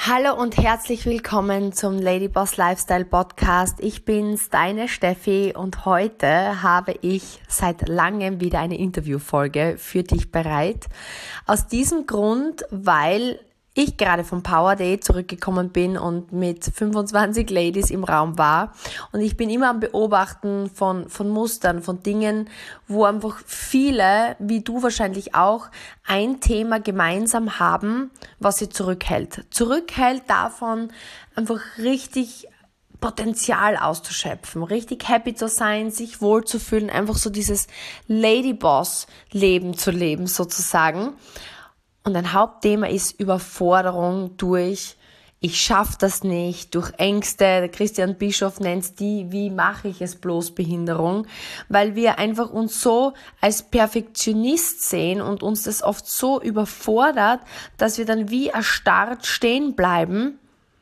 Hallo und herzlich willkommen zum Ladyboss Lifestyle Podcast. Ich bin's, deine Steffi, und heute habe ich seit langem wieder eine Interviewfolge für dich bereit. Aus diesem Grund, weil ich gerade vom Power Day zurückgekommen bin und mit 25 Ladies im Raum war, und ich bin immer am Beobachten von Mustern, von Dingen, wo einfach viele, wie du wahrscheinlich auch, ein Thema gemeinsam haben, was sie zurückhält. Zurückhält davon, einfach richtig Potenzial auszuschöpfen, richtig happy zu sein, sich wohlzufühlen, einfach so dieses Ladyboss-Leben zu leben sozusagen. Und ein Hauptthema ist Überforderung durch ich schaffe das nicht, durch Ängste. Der Christian Bischoff nennt es die wie mache ich es bloß Behinderung, weil wir einfach uns so als Perfektionist sehen und uns das oft so überfordert, dass wir dann wie erstarrt stehen bleiben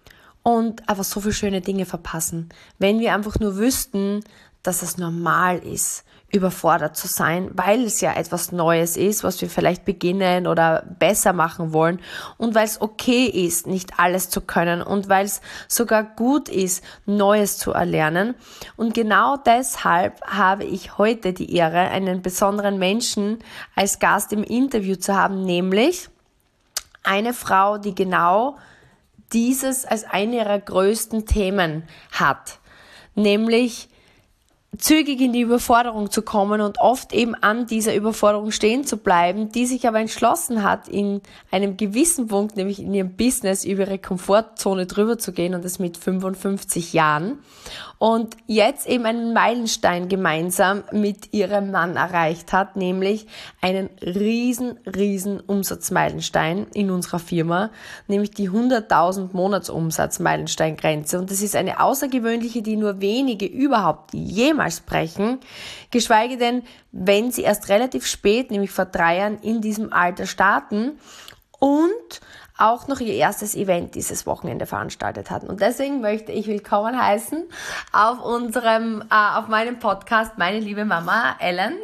und einfach so viele schöne Dinge verpassen. Wenn wir einfach nur wüssten, dass es normal ist, überfordert zu sein, weil es ja etwas Neues ist, was wir vielleicht beginnen oder besser machen wollen, und weil es okay ist, nicht alles zu können, und weil es sogar gut ist, Neues zu erlernen. Und genau deshalb habe ich heute die Ehre, einen besonderen Menschen als Gast im Interview zu haben, nämlich eine Frau, die genau dieses als eine ihrer größten Themen hat, nämlich zügig in die Überforderung zu kommen und oft eben an dieser Überforderung stehen zu bleiben, die sich aber entschlossen hat, in einem gewissen Punkt, nämlich in ihrem Business, über ihre Komfortzone drüber zu gehen, und das mit 55 Jahren. Und jetzt eben einen Meilenstein gemeinsam mit ihrem Mann erreicht hat, nämlich einen riesen Umsatzmeilenstein in unserer Firma, nämlich die 100.000 Monatsumsatz-Meilensteingrenze. Und das ist eine außergewöhnliche, die nur wenige überhaupt jemals brechen, geschweige denn, wenn sie erst relativ spät, nämlich vor 3 Jahren, in diesem Alter starten und auch noch ihr erstes Event dieses Wochenende veranstaltet hatten. Und deswegen möchte ich willkommen heißen auf meinem Podcast meine liebe Mama Ellen.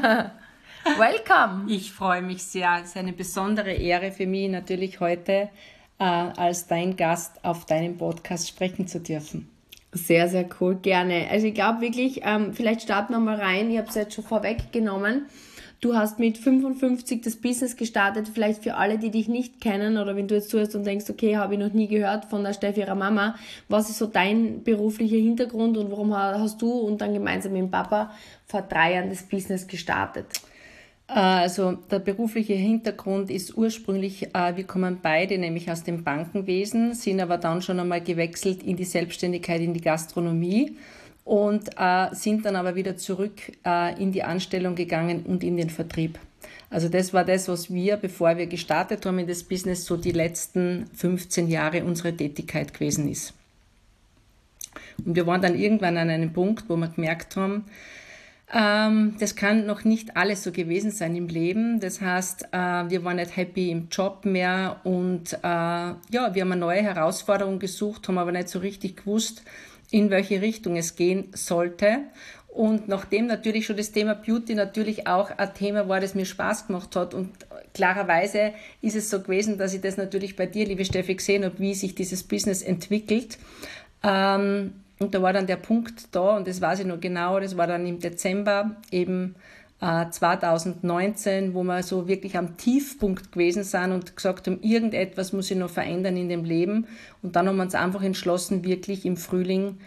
Welcome! Ich freue mich sehr. Es ist eine besondere Ehre für mich, natürlich heute als dein Gast auf deinem Podcast sprechen zu dürfen. Sehr, sehr cool, gerne. Also ich glaube wirklich, vielleicht starten wir mal rein. Ich habe es jetzt schon vorweggenommen. Du hast mit 55 das Business gestartet, vielleicht für alle, die dich nicht kennen, oder wenn du jetzt zuhörst und denkst, okay, habe ich noch nie gehört von der Steffi, ihrer Mama. Was ist so dein beruflicher Hintergrund und warum hast du und dann gemeinsam mit dem Papa vor 3 Jahren das Business gestartet? Also der berufliche Hintergrund ist ursprünglich, wir kommen beide nämlich aus dem Bankenwesen, sind aber dann schon einmal gewechselt in die Selbstständigkeit, in die Gastronomie. Und sind dann aber wieder zurück in die Anstellung gegangen und in den Vertrieb. Also das war das, was wir, bevor wir gestartet haben in das Business, so die letzten 15 Jahre unsere Tätigkeit gewesen ist. Und wir waren dann irgendwann an einem Punkt, wo wir gemerkt haben, das kann noch nicht alles so gewesen sein im Leben. Das heißt, wir waren nicht happy im Job mehr und wir haben eine neue Herausforderung gesucht, haben aber nicht so richtig gewusst, in welche Richtung es gehen sollte. Und nachdem natürlich schon das Thema Beauty natürlich auch ein Thema war, das mir Spaß gemacht hat, und klarerweise ist es so gewesen, dass ich das natürlich bei dir, liebe Steffi, gesehen habe, wie sich dieses Business entwickelt. Und da war dann der Punkt da, und das weiß ich noch genau, das war dann im Dezember eben 2019, wo wir so wirklich am Tiefpunkt gewesen sind und gesagt haben, irgendetwas muss ich noch verändern in dem Leben. Und dann haben wir uns einfach entschlossen, wirklich im Frühling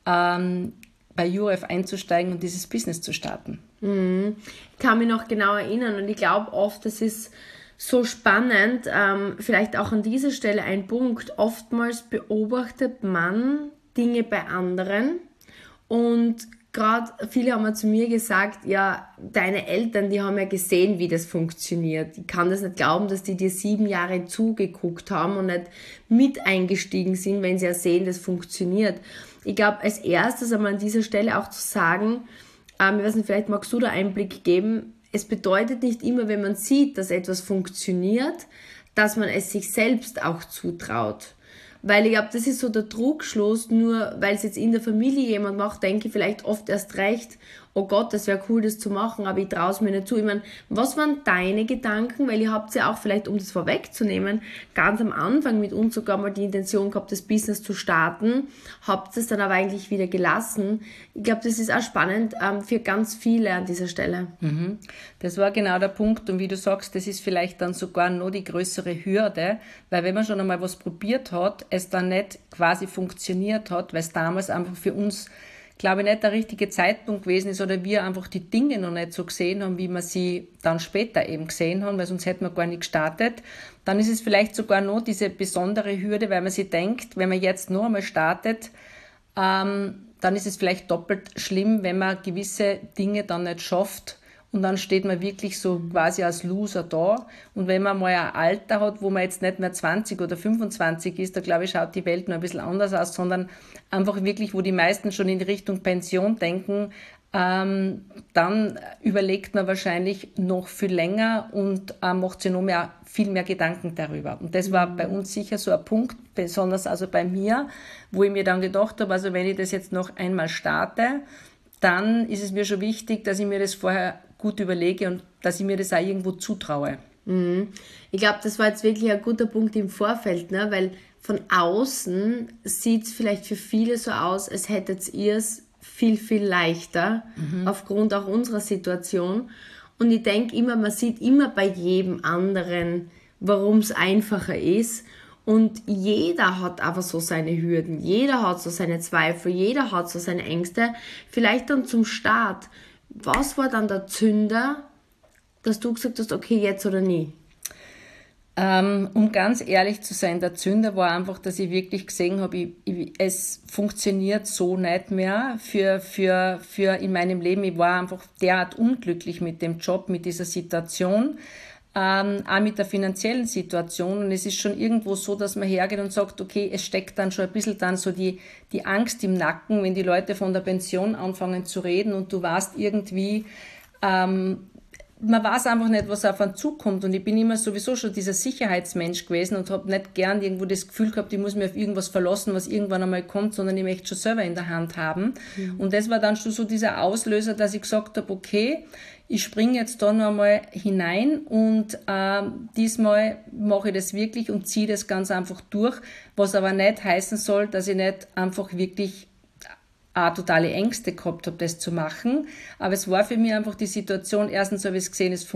bei URF einzusteigen und dieses Business zu starten. Ich kann mich noch genau erinnern, und ich glaube oft, das ist so spannend, vielleicht auch an dieser Stelle ein Punkt, oftmals beobachtet man Dinge bei anderen, und gerade viele haben zu mir gesagt, ja, deine Eltern, die haben ja gesehen, wie das funktioniert. Ich kann das nicht glauben, dass die dir 7 Jahre zugeguckt haben und nicht mit eingestiegen sind, wenn sie ja sehen, das funktioniert. Ich glaube, als erstes einmal an dieser Stelle auch zu sagen, ich weiß nicht, vielleicht magst du da Einblick geben, es bedeutet nicht immer, wenn man sieht, dass etwas funktioniert, dass man es sich selbst auch zutraut. Weil ich glaube, das ist so der Trugschluss, nur weil es jetzt in der Familie jemand macht, denke ich vielleicht oft erst recht, oh Gott, das wäre cool, das zu machen, aber ich traue es mir nicht zu. Ich meine, was waren deine Gedanken? Weil ihr habt ja auch vielleicht, um das vorwegzunehmen, ganz am Anfang mit uns sogar mal die Intention gehabt, das Business zu starten, habt es dann aber eigentlich wieder gelassen. Ich glaube, das ist auch spannend für ganz viele an dieser Stelle. Das war genau der Punkt und wie du sagst, das ist vielleicht dann sogar noch die größere Hürde, weil wenn man schon einmal was probiert hat, es dann nicht quasi funktioniert hat, weil es damals einfach für uns, glaube ich, nicht der richtige Zeitpunkt gewesen ist oder wir einfach die Dinge noch nicht so gesehen haben, wie wir sie dann später eben gesehen haben, weil sonst hätten wir gar nicht gestartet. Dann ist es vielleicht sogar noch diese besondere Hürde, weil man sich denkt, wenn man jetzt noch einmal startet, dann ist es vielleicht doppelt schlimm, wenn man gewisse Dinge dann nicht schafft. Und dann steht man wirklich so quasi als Loser da. Und wenn man mal ein Alter hat, wo man jetzt nicht mehr 20 oder 25 ist, da glaube ich, schaut die Welt noch ein bisschen anders aus, sondern einfach wirklich, wo die meisten schon in die Richtung Pension denken, dann überlegt man wahrscheinlich noch viel länger und macht sich noch viel mehr Gedanken darüber. Und das war bei uns sicher so ein Punkt, besonders also bei mir, wo ich mir dann gedacht habe, also wenn ich das jetzt noch einmal starte, dann ist es mir schon wichtig, dass ich mir das vorher gut überlege und dass ich mir das auch irgendwo zutraue. Ich glaube, das war jetzt wirklich ein guter Punkt im Vorfeld, ne? Weil von außen sieht es vielleicht für viele so aus, als hättet ihr es viel, viel leichter, aufgrund auch unserer Situation. Und ich denke immer, man sieht immer bei jedem anderen, warum es einfacher ist. Und jeder hat aber so seine Hürden, jeder hat so seine Zweifel, jeder hat so seine Ängste. Vielleicht dann zum Start, was war dann der Zünder, dass du gesagt hast, okay, jetzt oder nie? Um ganz ehrlich zu sein, der Zünder war einfach, dass ich wirklich gesehen habe, es funktioniert so nicht mehr für in meinem Leben. Ich war einfach derart unglücklich mit dem Job, mit dieser Situation, auch mit der finanziellen Situation. Und es ist schon irgendwo so, dass man hergeht und sagt, okay, es steckt dann schon ein bisschen dann so die Angst im Nacken, wenn die Leute von der Pension anfangen zu reden und du weißt irgendwie, man weiß einfach nicht, was auf einen zukommt und ich bin immer sowieso schon dieser Sicherheitsmensch gewesen und habe nicht gern irgendwo das Gefühl gehabt, ich muss mich auf irgendwas verlassen, was irgendwann einmal kommt, sondern ich möchte schon selber in der Hand haben. Und das war dann schon so dieser Auslöser, dass ich gesagt habe, okay, ich springe jetzt da noch einmal hinein und diesmal mache ich das wirklich und ziehe das ganz einfach durch, was aber nicht heißen soll, dass ich nicht einfach wirklich totale Ängste gehabt habe, das zu machen. Aber es war für mich einfach die Situation, erstens habe ich gesehen, es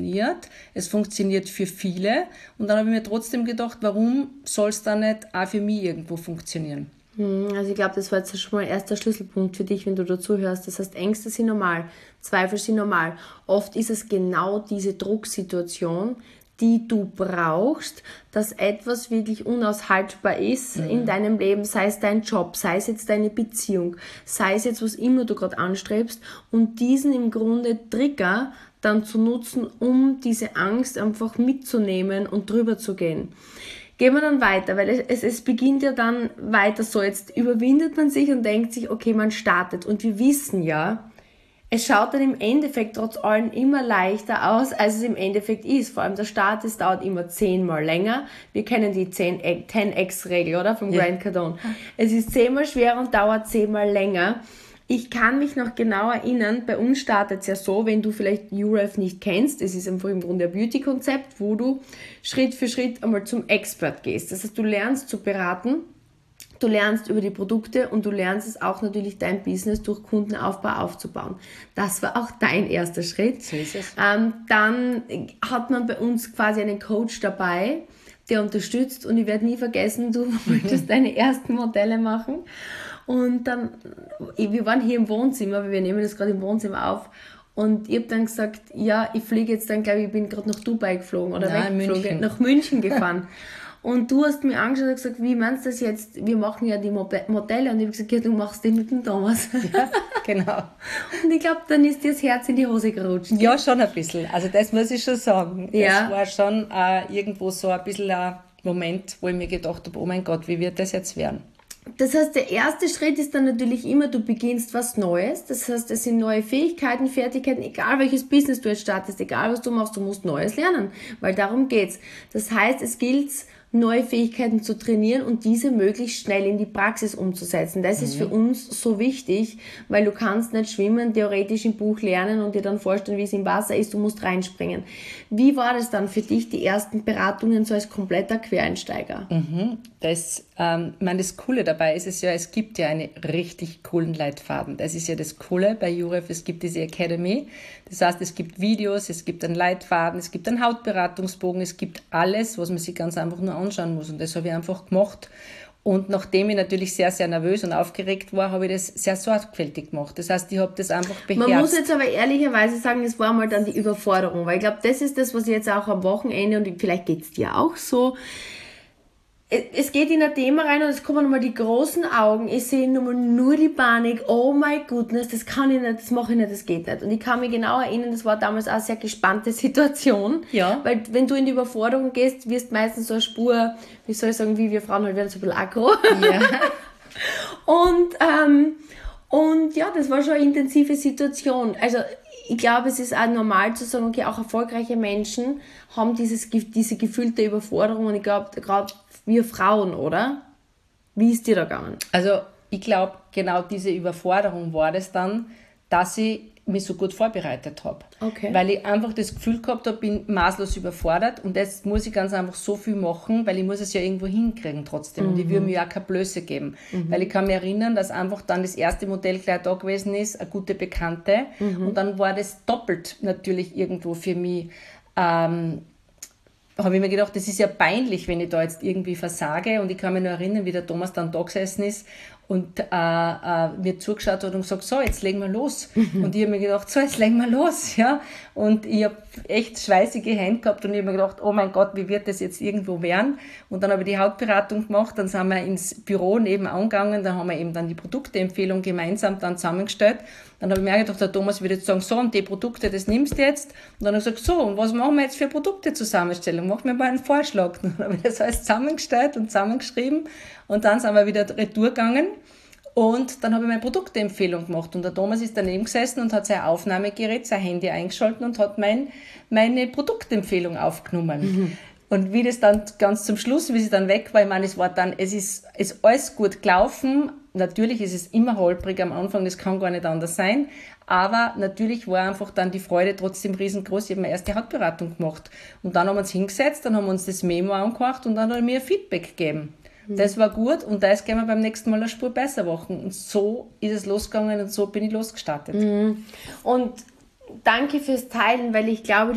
funktioniert für viele. Und dann habe ich mir trotzdem gedacht, warum soll es dann nicht auch für mich irgendwo funktionieren? Also ich glaube, das war jetzt schon mal erster Schlüsselpunkt für dich, wenn du dazu hörst. Das heißt, Ängste sind normal, Zweifel sind normal. Oft ist es genau diese Drucksituation, die du brauchst, dass etwas wirklich unaushaltbar ist in deinem Leben, sei es dein Job, sei es jetzt deine Beziehung, sei es jetzt was immer du gerade anstrebst und diesen im Grunde Trigger dann zu nutzen, um diese Angst einfach mitzunehmen und drüber zu gehen. Gehen wir dann weiter, weil es beginnt ja dann weiter so, jetzt überwindet man sich und denkt sich, okay, man startet und wir wissen ja, es schaut dann im Endeffekt trotz allem immer leichter aus, als es im Endeffekt ist. Vor allem der Start, es dauert immer 10-mal länger. Wir kennen die 10x-Regel, oder? Vom Grant Cardone. Es ist 10-mal schwerer und dauert 10-mal länger. Ich kann mich noch genau erinnern, bei uns startet es ja so, wenn du vielleicht UREF nicht kennst, es ist einfach im Grunde ein Beauty-Konzept, wo du Schritt für Schritt einmal zum Expert gehst. Das heißt, du lernst zu beraten, du lernst über die Produkte und du lernst es auch natürlich dein Business durch Kundenaufbau aufzubauen. Das war auch dein erster Schritt. So ist es. Dann hat man bei uns quasi einen Coach dabei, der unterstützt und ich werde nie vergessen, du wolltest deine ersten Modelle machen und dann, wir waren hier im Wohnzimmer, weil wir nehmen das gerade im Wohnzimmer auf und ich habe dann gesagt, ja, ich fliege jetzt dann, glaube ich, bin gerade nach Dubai geflogen oder weggeflogen, nach München gefahren. Und du hast mir angeschaut und gesagt, wie meinst du das jetzt? Wir machen ja die Modelle. Und ich habe gesagt, ja, du machst den mit dem Thomas. Ja, genau. Und ich glaube, dann ist dir das Herz in die Hose gerutscht. Ja, schon ein bisschen. Also das muss ich schon sagen. Ja. Das war schon irgendwo so ein bisschen ein Moment, wo ich mir gedacht habe, oh mein Gott, wie wird das jetzt werden? Das heißt, der erste Schritt ist dann natürlich immer, du beginnst was Neues. Das heißt, es sind neue Fähigkeiten, Fertigkeiten, egal welches Business du jetzt startest, egal was du machst, du musst Neues lernen, weil darum geht's. Das heißt, es gilt neue Fähigkeiten zu trainieren und diese möglichst schnell in die Praxis umzusetzen. Das ist für uns so wichtig, weil du kannst nicht schwimmen, theoretisch im Buch lernen und dir dann vorstellen, wie es im Wasser ist, du musst reinspringen. Wie war das dann für dich, die ersten Beratungen so als kompletter Quereinsteiger? Das Coole dabei ist es ja, es gibt ja einen richtig coolen Leitfaden. Das ist ja das Coole bei Jurev, es gibt diese Academy. Das heißt, es gibt Videos, es gibt einen Leitfaden, es gibt einen Hautberatungsbogen, es gibt alles, was man sich ganz einfach nur anschauen muss. Und das habe ich einfach gemacht. Und nachdem ich natürlich sehr, sehr nervös und aufgeregt war, habe ich das sehr sorgfältig gemacht. Das heißt, ich habe das einfach beherrscht. Man muss jetzt aber ehrlicherweise sagen, es war mal dann die Überforderung, weil ich glaube, das ist das, was ich jetzt auch am Wochenende, und vielleicht geht es dir auch so, es geht in ein Thema rein und es kommen nochmal die großen Augen, ich sehe nur die Panik, oh my goodness, das kann ich nicht, das mache ich nicht, das geht nicht. Und ich kann mich genau erinnern, das war damals auch eine sehr gespannte Situation, weil wenn du in die Überforderung gehst, wirst meistens so eine Spur, wie soll ich sagen, wie wir Frauen halt werden so ein bisschen aggro. Ja. Und ja, das war schon eine intensive Situation. Also ich glaube, es ist auch normal zu sagen, okay, auch erfolgreiche Menschen haben diese gefühlte Überforderung, und ich glaube, gerade wir Frauen, oder? Wie ist dir da gegangen? Also ich glaube, genau diese Überforderung war das dann, dass ich mich so gut vorbereitet habe. Okay. Weil ich einfach das Gefühl gehabt habe, bin maßlos überfordert, und jetzt muss ich ganz einfach so viel machen, weil ich muss es ja irgendwo hinkriegen trotzdem. Und ich würde mir ja keine Blöße geben. Weil ich kann mich erinnern, dass einfach dann das erste Modell gleich da gewesen ist, eine gute Bekannte. Und dann war das doppelt natürlich irgendwo für mich, habe ich mir gedacht, das ist ja peinlich, wenn ich da jetzt irgendwie versage. Und ich kann mich nur erinnern, wie der Thomas dann da gesessen ist und mir zugeschaut hat und gesagt, so, jetzt legen wir los. Und ich habe mir gedacht, so, jetzt legen wir los. Ja? Und ich habe echt schweißige Hände gehabt und ich habe mir gedacht, oh mein Gott, wie wird das jetzt irgendwo werden? Und dann habe ich die Hautberatung gemacht, dann sind wir ins Büro nebenan gegangen, dann haben wir eben dann die Produkteempfehlung gemeinsam dann zusammengestellt. Dann habe ich mir gedacht, der Thomas würde jetzt sagen, so, und die Produkte, das nimmst du jetzt. Und dann habe ich gesagt, so, und was machen wir jetzt für Produktezusammenstellung? Mach mir mal einen Vorschlag. Dann habe ich das alles zusammengestellt und zusammengeschrieben. Und dann sind wir wieder retour gegangen. Und dann habe ich meine Produkteempfehlung gemacht. Und der Thomas ist daneben gesessen und hat sein Aufnahmegerät, sein Handy eingeschaltet und hat meine Produktempfehlung aufgenommen. Und wie das dann ganz zum Schluss, wie sie dann weg war, ich meine, es ist alles gut gelaufen. Natürlich ist es immer holprig am Anfang, das kann gar nicht anders sein. Aber natürlich war einfach dann die Freude trotzdem riesengroß. Ich habe meine erste Hautberatung gemacht. Und dann haben wir uns hingesetzt, dann haben wir uns das Memo angehört und dann hat er mir Feedback gegeben. Das war gut, und das können wir beim nächsten Mal eine Spur besser machen. Und so ist es losgegangen und so bin ich losgestartet. Und danke fürs Teilen, weil ich glaube,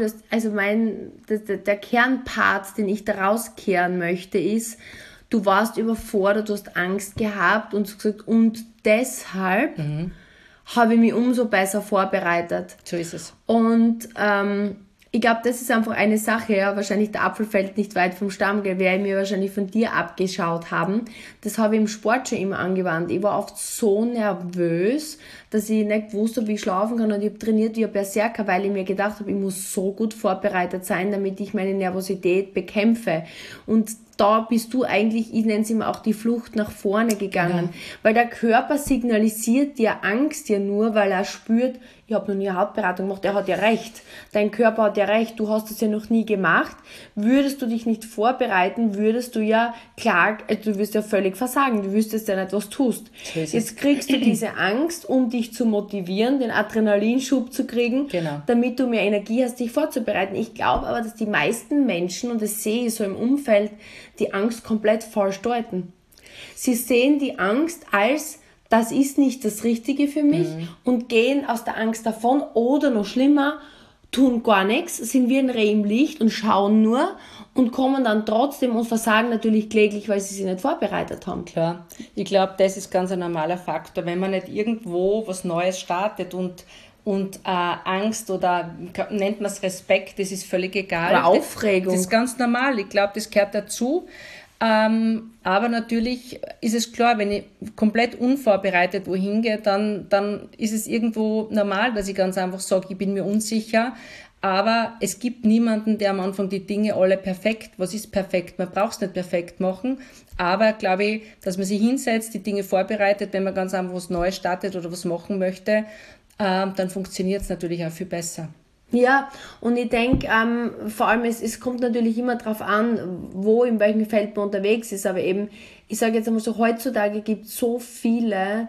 der Kernpart, den ich da rauskehren möchte, ist, du warst überfordert, du hast Angst gehabt und gesagt, und deshalb habe ich mich umso besser vorbereitet. So ist es. Und ich glaube, das ist einfach eine Sache, ja, wahrscheinlich der Apfel fällt nicht weit vom Stamm, werde ich mir wahrscheinlich von dir abgeschaut haben. Das habe ich im Sport schon immer angewandt. Ich war oft so nervös, dass ich nicht wusste, wie ich schlafen kann, und ich habe trainiert wie ein Berserker, weil ich mir gedacht habe, ich muss so gut vorbereitet sein, damit ich meine Nervosität bekämpfe. Und da bist du eigentlich, ich nenne es immer auch die Flucht nach vorne gegangen, weil der Körper signalisiert dir Angst ja nur, weil er spürt, ich habe noch nie eine Hautberatung gemacht, er hat ja recht, dein Körper hat ja recht, du hast das ja noch nie gemacht. Würdest du dich nicht vorbereiten, würdest du ja klar, du wirst ja völlig versagen, du wüsstest ja nicht, was du tust. Jetzt kriegst du diese Angst, um dich zu motivieren, den Adrenalinschub zu kriegen, damit du mehr Energie hast, dich vorzubereiten. Ich glaube aber, dass die meisten Menschen, und das sehe ich so im Umfeld, die Angst komplett falsch deuten. Sie sehen die Angst als, das ist nicht das Richtige für mich, und gehen aus der Angst davon, oder noch schlimmer, tun gar nichts, sind wie ein Reh im Licht und schauen nur und kommen dann trotzdem und versagen natürlich kläglich, weil sie sich nicht vorbereitet haben. Klar, ich glaube, das ist ganz ein normaler Faktor, wenn man nicht irgendwo was Neues startet und Angst, oder nennt man es Respekt, das ist völlig egal. Oder Aufregung. Das ist ganz normal, ich glaube, das gehört dazu. Aber natürlich ist es klar, wenn ich komplett unvorbereitet wohin gehe, dann ist es irgendwo normal, dass ich ganz einfach sage, ich bin mir unsicher. Aber es gibt niemanden, der am Anfang die Dinge alle perfekt, was ist perfekt? Man braucht es nicht perfekt machen. Aber glaube ich, dass man sich hinsetzt, die Dinge vorbereitet, wenn man ganz einfach was Neues startet oder was machen möchte, dann funktioniert es natürlich auch viel besser. Ja, und ich denke, vor allem, es kommt natürlich immer darauf an, wo, in welchem Feld man unterwegs ist, aber eben, ich sage jetzt einmal so, heutzutage gibt es so viele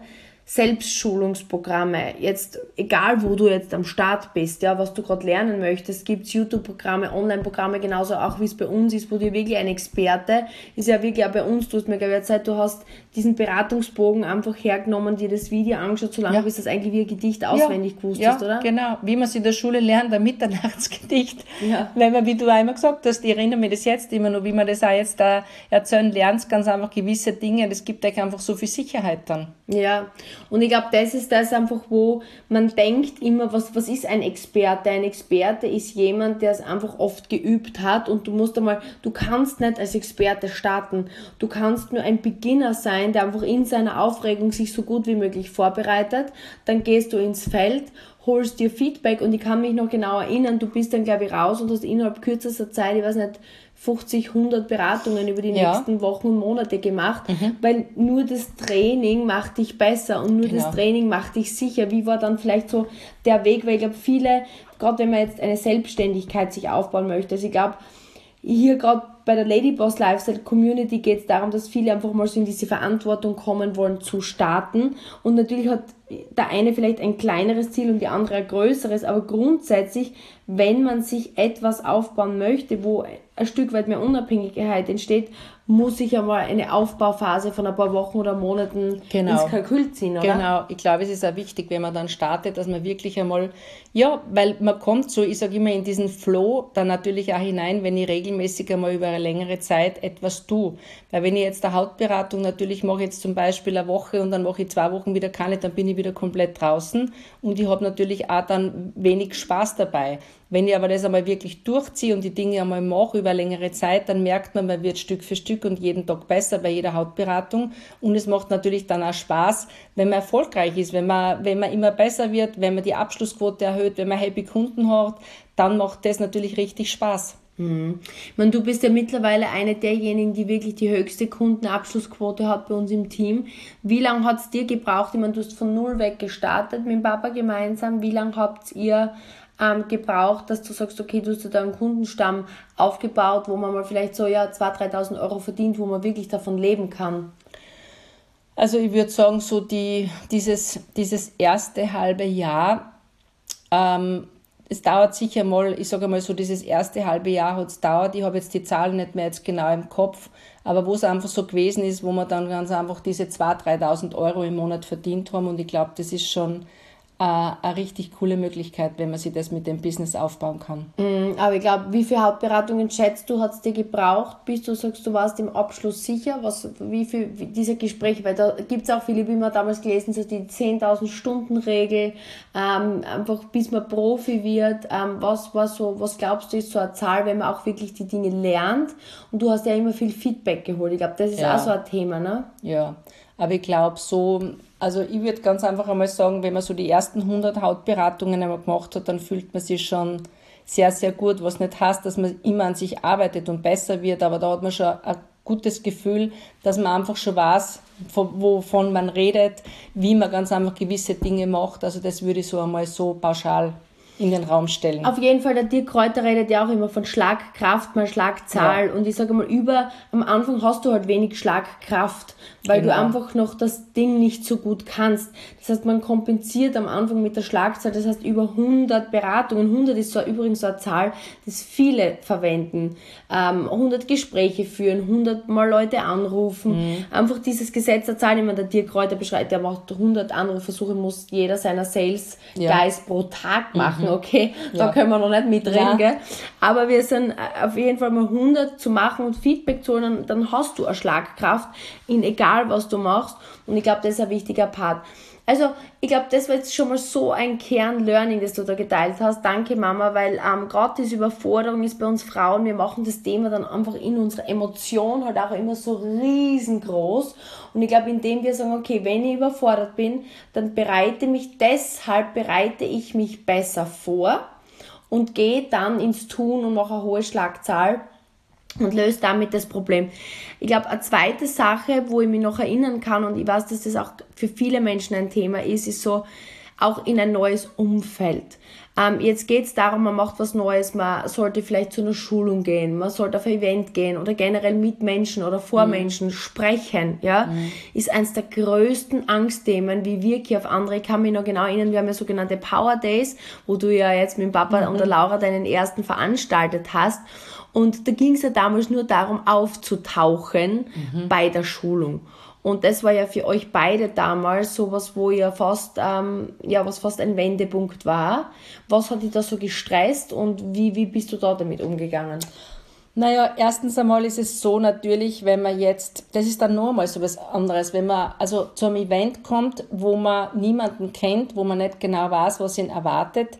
Selbstschulungsprogramme, jetzt egal wo du jetzt am Start bist, ja, was du gerade lernen möchtest, gibt es YouTube-Programme, Online-Programme, genauso auch wie es bei uns ist, wo dir wirklich ein Experte, ist ja wirklich auch bei uns, du hast mir glaube ich erzählt, du hast diesen Beratungsbogen einfach hergenommen, dir das Video angeschaut, so lange bis du das eigentlich wie ein Gedicht auswendig gewusst hast, oder? Ja, genau, wie man es in der Schule lernt, ein Mitternachtsgedicht, Ja. wenn man, wie du einmal gesagt hast, ich erinnere mich das jetzt immer noch, wie man das auch jetzt da erzählen lernt, ganz einfach gewisse Dinge, das gibt euch einfach so viel Sicherheit dann. Ja, und ich glaube, das ist das einfach, wo man denkt immer, was ist ein Experte? Ein Experte ist jemand, der es einfach oft geübt hat und du kannst nicht als Experte starten. Du kannst nur ein Beginner sein, der einfach in seiner Aufregung sich so gut wie möglich vorbereitet. Dann gehst du ins Feld, holst dir Feedback und ich kann mich noch genau erinnern, du bist dann glaube ich raus und hast innerhalb kürzester Zeit, ich weiß nicht, 50, 100 Beratungen über die nächsten Wochen und Monate gemacht, weil nur das Training macht dich besser und nur das Training macht dich sicher. Wie war dann vielleicht so der Weg, weil ich glaube viele, gerade wenn man jetzt eine Selbstständigkeit sich aufbauen möchte, also ich glaube, hier gerade bei der Ladyboss Lifestyle Community geht es darum, dass viele einfach mal so in diese Verantwortung kommen wollen zu starten und natürlich hat der eine vielleicht ein kleineres Ziel und die andere ein größeres, aber grundsätzlich, wenn man sich etwas aufbauen möchte, wo ein Stück weit mehr Unabhängigkeit entsteht, muss ich einmal eine Aufbauphase von ein paar Wochen oder Monaten ins Kalkül ziehen, oder? Genau, ich glaube, es ist auch wichtig, wenn man dann startet, dass man wirklich einmal, ja, weil man kommt so, ich sage immer, in diesen Flow dann natürlich auch hinein, wenn ich regelmäßig einmal über eine längere Zeit etwas tue. Weil wenn ich jetzt eine Hautberatung natürlich mache, jetzt zum Beispiel eine Woche und dann mache ich 2 Wochen wieder keine, dann bin ich wieder komplett draußen und ich habe natürlich auch dann wenig Spaß dabei. Wenn ich aber das einmal wirklich durchziehe und die Dinge einmal mache über eine längere Zeit, dann merkt man wird Stück für Stück und jeden Tag besser bei jeder Hautberatung. Und es macht natürlich dann auch Spaß, wenn man erfolgreich ist, wenn man immer besser wird, wenn man die Abschlussquote erhöht, wenn man happy Kunden hat, dann macht das natürlich richtig Spaß. Ich meine, du bist ja mittlerweile eine derjenigen, die wirklich die höchste Kundenabschlussquote hat bei uns im Team. Wie lange hat es dir gebraucht? Ich meine, du hast von null weg gestartet mit dem Papa gemeinsam. Wie lange habt ihr gebraucht, dass du sagst, okay, du hast da einen Kundenstamm aufgebaut, wo man mal vielleicht so 2.000, 3.000 Euro verdient, wo man wirklich davon leben kann? Also ich würde sagen, so dieses erste halbe Jahr, es dauert sicher mal, ich sage mal so, dieses erste halbe Jahr hat es dauert. Ich habe jetzt die Zahlen nicht mehr jetzt genau im Kopf, aber wo es einfach so gewesen ist, wo wir dann ganz einfach diese 2.000, 3.000 Euro im Monat verdient haben und ich glaube, das ist schon eine richtig coole Möglichkeit, wenn man sich das mit dem Business aufbauen kann. Aber ich glaube, wie viele Hautberatungen schätzt du, hat es dir gebraucht, bis du sagst, du warst im Abschluss sicher? Wie diese Gespräche, weil da gibt es auch viele, wie man damals gelesen hat, die 10.000 Stunden Regel, einfach bis man Profi wird. Was glaubst du, ist so eine Zahl, wenn man auch wirklich die Dinge lernt? Und du hast ja immer viel Feedback geholt. Ich glaube, das ist auch so ein Thema, ne? Ja, aber ich glaube also ich würde ganz einfach einmal sagen, wenn man so die ersten 100 Hautberatungen einmal gemacht hat, dann fühlt man sich schon sehr, sehr gut, was nicht heißt, dass man immer an sich arbeitet und besser wird, aber da hat man schon ein gutes Gefühl, dass man einfach schon weiß, wovon man redet, wie man ganz einfach gewisse Dinge macht. Also das würde ich so einmal so pauschal in den Raum stellen. Auf jeden Fall, der Dirk Kräuter redet ja auch immer von Schlagkraft mal Schlagzahl. Und ich sage mal, am Anfang hast du halt wenig Schlagkraft, weil du einfach noch das Ding nicht so gut kannst. Das heißt, man kompensiert am Anfang mit der Schlagzahl, das heißt über 100 Beratungen. 100 ist übrigens so eine Zahl, die viele verwenden. 100 Gespräche führen, 100 Mal Leute anrufen. Einfach dieses Gesetz der Zahlen, der Dirk Kräuter beschreibt, der macht 100 Anrufversuche, muss jeder seiner Sales Guys pro Tag machen. Okay, da können wir noch nicht mitreden, gell? Aber wir sind auf jeden Fall mal 100 zu machen und Feedback zu holen, dann hast du eine Schlagkraft in egal was du machst und ich glaube, das ist ein wichtiger Part. Also, ich glaube, das war jetzt schon mal so ein Kern-Learning, das du da geteilt hast. Danke, Mama, weil gerade diese Überforderung ist bei uns Frauen, wir machen das Thema dann einfach in unserer Emotion halt auch immer so riesengroß. Und ich glaube, indem wir sagen, okay, wenn ich überfordert bin, dann bereite ich mich besser vor und gehe dann ins Tun und mache eine hohe Schlagzahl und löse damit das Problem. Ich glaube, eine zweite Sache, wo ich mich noch erinnern kann und ich weiß, dass das auch für viele Menschen ein Thema ist so, auch in ein neues Umfeld. Jetzt geht es darum, man macht was Neues, man sollte vielleicht zu einer Schulung gehen, man sollte auf ein Event gehen oder generell mit Menschen oder vor Menschen sprechen, ja, ist eins der größten Angstthemen, wie wirklich auf andere. Ich kann mich noch genau erinnern, wir haben ja sogenannte Power Days, wo du ja jetzt mit dem Papa und der Laura deinen ersten veranstaltet hast. Und da ging es ja damals nur darum, aufzutauchen bei der Schulung. Und das war ja für euch beide damals sowas, wo ihr fast, was fast ein Wendepunkt war. Was hat dich da so gestresst und wie bist du da damit umgegangen? Naja, erstens einmal ist es so natürlich, wenn man jetzt, das ist dann nochmal so was anderes, wenn man also zu einem Event kommt, wo man niemanden kennt, wo man nicht genau weiß, was ihn erwartet,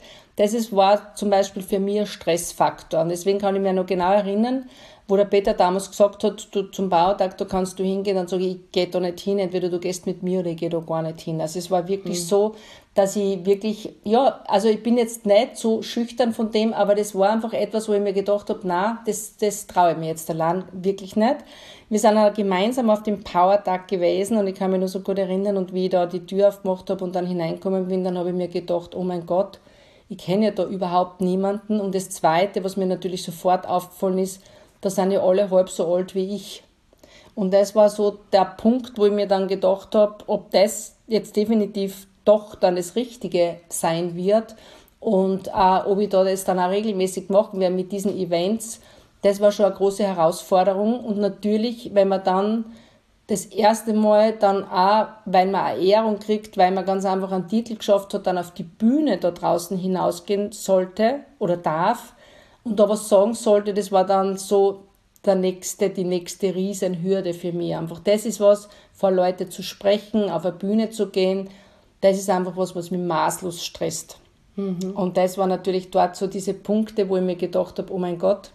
war zum Beispiel für mich ein Stressfaktor. Und deswegen kann ich mich noch genau erinnern, wo der Peter damals gesagt hat, du zum Bautag, da kannst du hingehen, dann sage ich gehe da nicht hin, entweder du gehst mit mir oder ich gehe da gar nicht hin. Also es war wirklich so, dass ich wirklich, also ich bin jetzt nicht so schüchtern von dem, aber das war einfach etwas, wo ich mir gedacht habe, nein, das traue ich mir jetzt allein wirklich nicht. Wir sind auch gemeinsam auf dem Power-Tag gewesen und ich kann mich nur so gut erinnern und wie ich da die Tür aufgemacht habe und dann hineingekommen bin, dann habe ich mir gedacht, oh mein Gott, ich kenne ja da überhaupt niemanden. Und das Zweite, was mir natürlich sofort aufgefallen ist, da sind ja alle halb so alt wie ich. Und das war so der Punkt, wo ich mir dann gedacht habe, ob das jetzt definitiv doch dann das Richtige sein wird und ob ich da das dann auch regelmäßig machen werde mit diesen Events. Das war schon eine große Herausforderung. Und natürlich, wenn man dann das erste Mal dann auch, weil man eine Ehrung kriegt, weil man ganz einfach einen Titel geschafft hat, dann auf die Bühne da draußen hinausgehen sollte oder darf und da was sagen sollte, das war dann so die nächste Riesenhürde für mich. Einfach das ist was, vor Leute zu sprechen, auf eine Bühne zu gehen, das ist einfach was mich maßlos stresst. Und das war natürlich dort so diese Punkte, wo ich mir gedacht habe, oh mein Gott,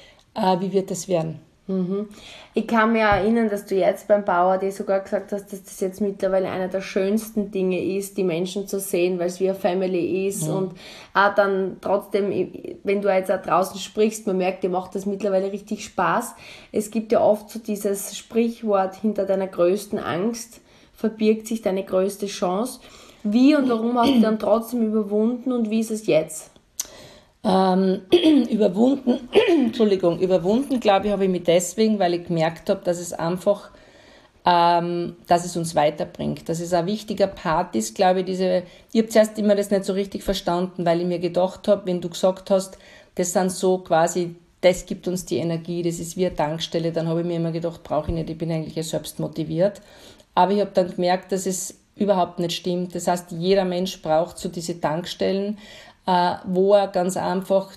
wie wird das werden? Ich kann mir erinnern, dass du jetzt beim Power Day sogar gesagt hast, dass das jetzt mittlerweile einer der schönsten Dinge ist, die Menschen zu sehen, weil es wie eine Family ist und auch dann trotzdem, wenn du jetzt auch draußen sprichst, man merkt, dir macht das mittlerweile richtig Spaß. Es gibt ja oft so dieses Sprichwort, hinter deiner größten Angst verbirgt sich deine größte Chance. Wie und warum hast du dann trotzdem überwunden und wie ist es jetzt? Überwunden, glaube ich, habe ich mich deswegen, weil ich gemerkt habe, dass es einfach, dass es uns weiterbringt. Dass es ein wichtiger Part ist, glaube ich, ich habe zuerst immer das nicht so richtig verstanden, weil ich mir gedacht habe, wenn du gesagt hast, das sind so quasi, das gibt uns die Energie, das ist wie eine Tankstelle, dann habe ich mir immer gedacht, brauche ich nicht, ich bin eigentlich ja selbst motiviert. Aber ich habe dann gemerkt, dass es überhaupt nicht stimmt. Das heißt, jeder Mensch braucht so diese Tankstellen, wo er ganz einfach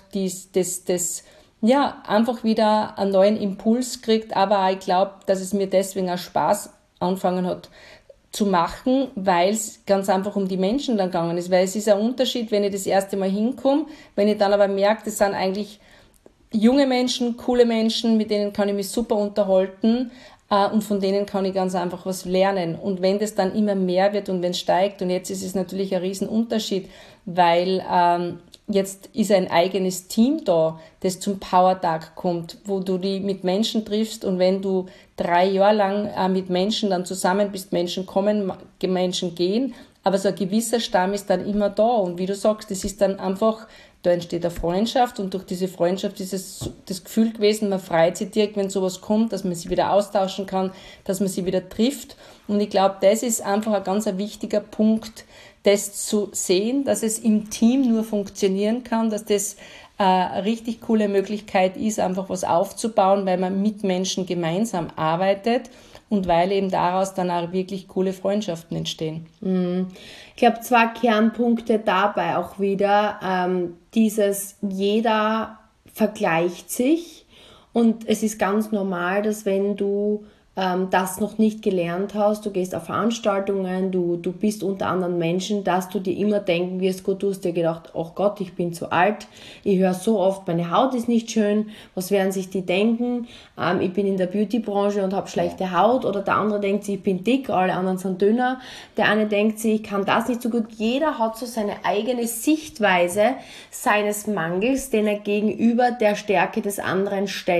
einfach wieder einen neuen Impuls kriegt, aber ich glaube, dass es mir deswegen auch Spaß angefangen hat zu machen, weil es ganz einfach um die Menschen dann gegangen ist, weil es ist ein Unterschied, wenn ich das erste Mal hinkomme, wenn ich dann aber merke, das sind eigentlich junge Menschen, coole Menschen, mit denen kann ich mich super unterhalten, und von denen kann ich ganz einfach was lernen. Und wenn das dann immer mehr wird und wenn es steigt, und jetzt ist es natürlich ein Riesenunterschied, weil jetzt ist ein eigenes Team da, das zum Power-Tag kommt, wo du die mit Menschen triffst und wenn du 3 Jahre lang mit Menschen dann zusammen bist, Menschen kommen, Menschen gehen, aber so ein gewisser Stamm ist dann immer da und wie du sagst, das ist dann einfach, da entsteht eine Freundschaft und durch diese Freundschaft ist es das Gefühl gewesen, man freut sich direkt, wenn sowas kommt, dass man sich wieder austauschen kann, dass man sich wieder trifft und ich glaube, das ist einfach ein ganz wichtiger Punkt, das zu sehen, dass es im Team nur funktionieren kann, dass das eine richtig coole Möglichkeit ist, einfach was aufzubauen, weil man mit Menschen gemeinsam arbeitet und weil eben daraus dann auch wirklich coole Freundschaften entstehen. Ich glaube, 2 Kernpunkte dabei auch wieder. Jeder vergleicht sich und es ist ganz normal, dass wenn du das noch nicht gelernt hast, du gehst auf Veranstaltungen, du bist unter anderen Menschen, dass du dir immer denken wirst, gut, du hast dir gedacht, oh Gott, ich bin zu alt, ich höre so oft, meine Haut ist nicht schön, was werden sich die denken, ich bin in der Beautybranche und habe schlechte Haut, oder der andere denkt sich, ich bin dick, alle anderen sind dünner, der eine denkt sich, ich kann das nicht so gut, jeder hat so seine eigene Sichtweise seines Mangels, den er gegenüber der Stärke des anderen stellt.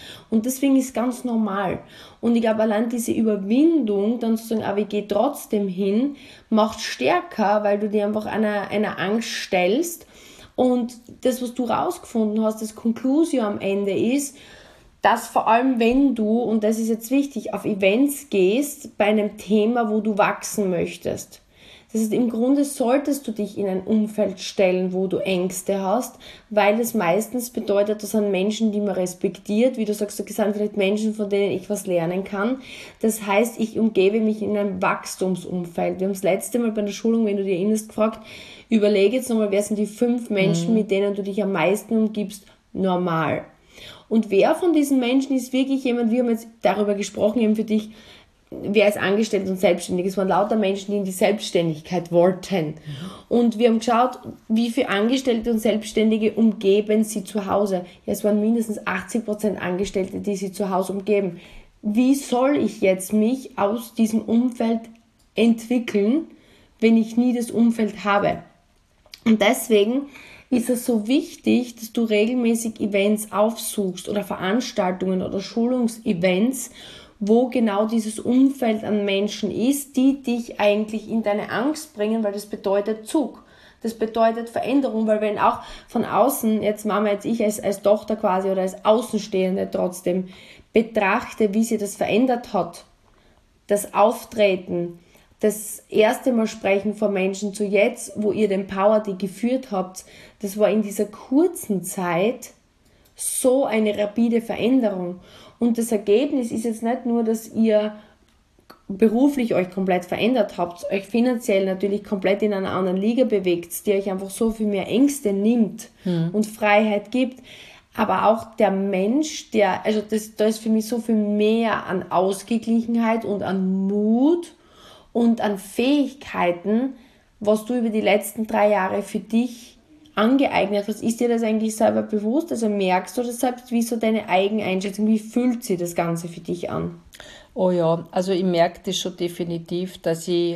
Und deswegen ist es ganz normal. Und ich glaube, allein diese Überwindung, dann zu sagen, aber ich gehe trotzdem hin, macht stärker, weil du dir einfach einer Angst stellst. Und das, was du rausgefunden hast, das Conclusio am Ende ist, dass vor allem, wenn du, und das ist jetzt wichtig, auf Events gehst, bei einem Thema, wo du wachsen möchtest. Das heißt, im Grunde solltest du dich in ein Umfeld stellen, wo du Ängste hast, weil es meistens bedeutet, das sind Menschen, die man respektiert. Wie du sagst, das sind vielleicht Menschen, von denen ich was lernen kann. Das heißt, ich umgebe mich in einem Wachstumsumfeld. Wir haben das letzte Mal bei der Schulung, wenn du dir erinnerst, gefragt, überlege jetzt nochmal, wer sind die 5 Menschen, mit denen du dich am meisten umgibst, normal. Und wer von diesen Menschen ist wirklich jemand, wir haben jetzt darüber gesprochen, eben für dich, wer ist angestellt und selbstständig? Es waren lauter Menschen, die in die Selbstständigkeit wollten. Und wir haben geschaut, wie viele Angestellte und Selbstständige umgeben sie zu Hause. Ja, es waren mindestens 80% Angestellte, die sie zu Hause umgeben. Wie soll ich jetzt mich aus diesem Umfeld entwickeln, wenn ich nie das Umfeld habe? Und deswegen ist es so wichtig, dass du regelmäßig Events aufsuchst oder Veranstaltungen oder Schulungsevents, wo genau dieses Umfeld an Menschen ist, die dich eigentlich in deine Angst bringen, weil das bedeutet Zug. Das bedeutet Veränderung, weil wenn auch von außen, jetzt Mama, jetzt ich als Tochter quasi oder als Außenstehende trotzdem betrachte, wie sie das verändert hat, das Auftreten, das erste Mal sprechen vor Menschen zu jetzt, wo ihr den Power, die geführt habt, das war in dieser kurzen Zeit so eine rapide Veränderung. Und das Ergebnis ist jetzt nicht nur, dass ihr beruflich euch komplett verändert habt, euch finanziell natürlich komplett in einer anderen Liga bewegt, die euch einfach so viel mehr Ängste nimmt und Freiheit gibt, aber auch der Mensch, da ist für mich so viel mehr an Ausgeglichenheit und an Mut und an Fähigkeiten, was du über die letzten 3 Jahre für dich angeeignet hast. Ist dir das eigentlich selber bewusst? Also merkst du das selbst? Wie ist so deine Eigeneinschätzung? Wie fühlt sich das Ganze für dich an? Oh ja, also ich merke das schon definitiv, dass ich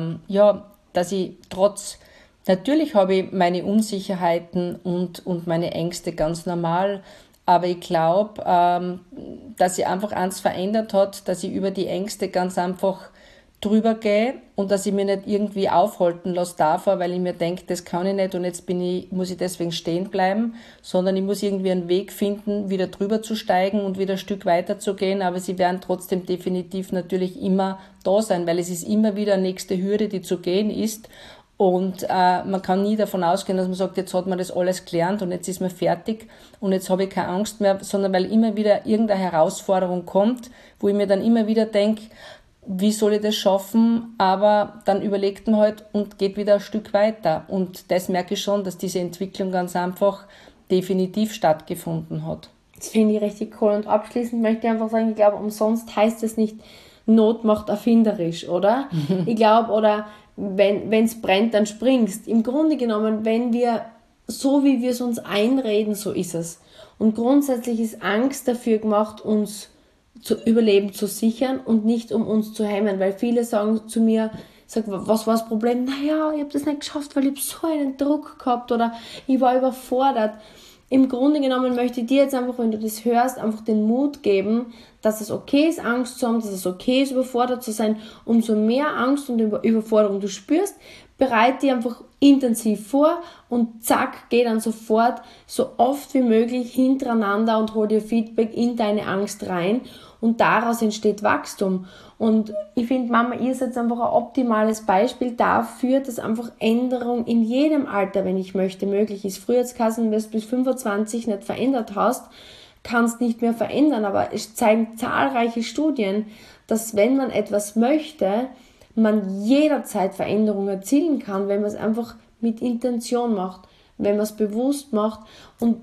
trotz, natürlich habe ich meine Unsicherheiten und meine Ängste ganz normal, aber ich glaube, dass sich einfach eins verändert hat, dass ich über die Ängste ganz einfach drüber gehe und dass ich mich nicht irgendwie aufhalten lasse davor, weil ich mir denke, das kann ich nicht und jetzt muss ich deswegen stehen bleiben, sondern ich muss irgendwie einen Weg finden, wieder drüber zu steigen und wieder ein Stück weiter zu gehen, aber sie werden trotzdem definitiv natürlich immer da sein, weil es ist immer wieder eine nächste Hürde, die zu gehen ist und man kann nie davon ausgehen, dass man sagt, jetzt hat man das alles gelernt und jetzt ist man fertig und jetzt habe ich keine Angst mehr, sondern weil immer wieder irgendeine Herausforderung kommt, wo ich mir dann immer wieder denke, wie soll ich das schaffen, aber dann überlegt man halt und geht wieder ein Stück weiter. Und das merke ich schon, dass diese Entwicklung ganz einfach definitiv stattgefunden hat. Das finde ich richtig cool. Und abschließend möchte ich einfach sagen, ich glaube, umsonst heißt es nicht, Not macht erfinderisch, oder? Ich glaube, oder wenn es brennt, dann springst. Im Grunde genommen, wenn wir, so wie wir es uns einreden, so ist es. Und grundsätzlich ist Angst dafür gemacht, uns zu Überleben zu sichern und nicht um uns zu hemmen, weil viele sagen zu mir, was war das Problem? Naja, ich habe das nicht geschafft, weil ich so einen Druck gehabt oder ich war überfordert. Im Grunde genommen möchte ich dir jetzt einfach, wenn du das hörst, einfach den Mut geben, dass es okay ist, Angst zu haben, dass es okay ist, überfordert zu sein. Umso mehr Angst und Überforderung du spürst, bereite dich einfach intensiv vor und zack, geh dann sofort so oft wie möglich hintereinander und hol dir Feedback in deine Angst rein und daraus entsteht Wachstum. Und ich finde, Mama, ihr seid einfach ein optimales Beispiel dafür, dass einfach Änderung in jedem Alter, wenn ich möchte, möglich ist. Früher jetzt wenn du es bis 25 nicht verändert hast, kannst nicht mehr verändern, aber es zeigen zahlreiche Studien, dass wenn man etwas möchte, man jederzeit Veränderungen erzielen kann, wenn man es einfach mit Intention macht, wenn man es bewusst macht. Und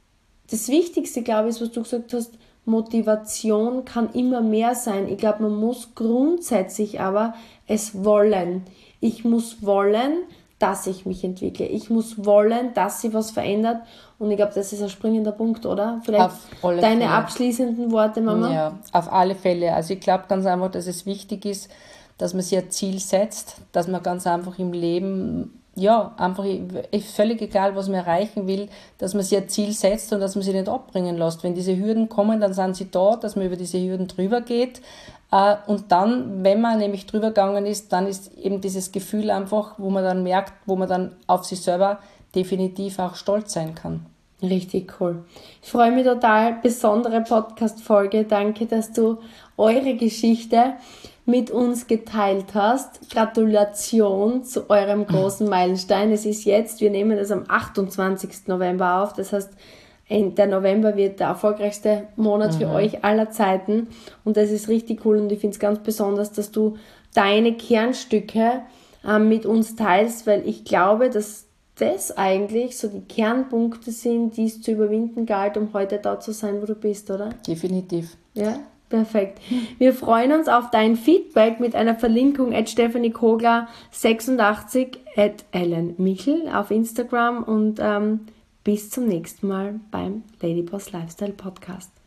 das Wichtigste, glaube ich, ist, was du gesagt hast, Motivation kann immer mehr sein. Ich glaube, man muss grundsätzlich aber es wollen. Ich muss wollen, dass ich mich entwickle. Ich muss wollen, dass sich was verändert. Und ich glaube, das ist ein springender Punkt, oder? Vielleicht deine abschließenden Worte, Mama? Ja, auf alle Fälle. Also ich glaube ganz einfach, dass es wichtig ist, dass man sich ein Ziel setzt, dass man ganz einfach im Leben einfach völlig egal, was man erreichen will, dass man sich ein Ziel setzt und dass man sich nicht abbringen lässt. Wenn diese Hürden kommen, dann sind sie da, dass man über diese Hürden drüber geht. Und dann, wenn man nämlich drüber gegangen ist, dann ist eben dieses Gefühl einfach, wo man dann merkt, wo man dann auf sich selber definitiv auch stolz sein kann. Richtig cool. Ich freue mich total. Besondere Podcast-Folge. Danke, dass du eure Geschichte mit uns geteilt hast. Gratulation zu eurem großen Meilenstein. Es ist jetzt, wir nehmen das am 28. November auf. Das heißt, der November wird der erfolgreichste Monat für euch aller Zeiten. Und das ist richtig cool. Und ich finde es ganz besonders, dass du deine Kernstücke mit uns teilst, weil ich glaube, dass das eigentlich so die Kernpunkte sind, die es zu überwinden galt, um heute da zu sein, wo du bist, oder? Definitiv. Ja, perfekt. Wir freuen uns auf dein Feedback mit einer Verlinkung @stephaniekogler86 @ellenmichel auf Instagram und bis zum nächsten Mal beim Ladyboss Lifestyle Podcast.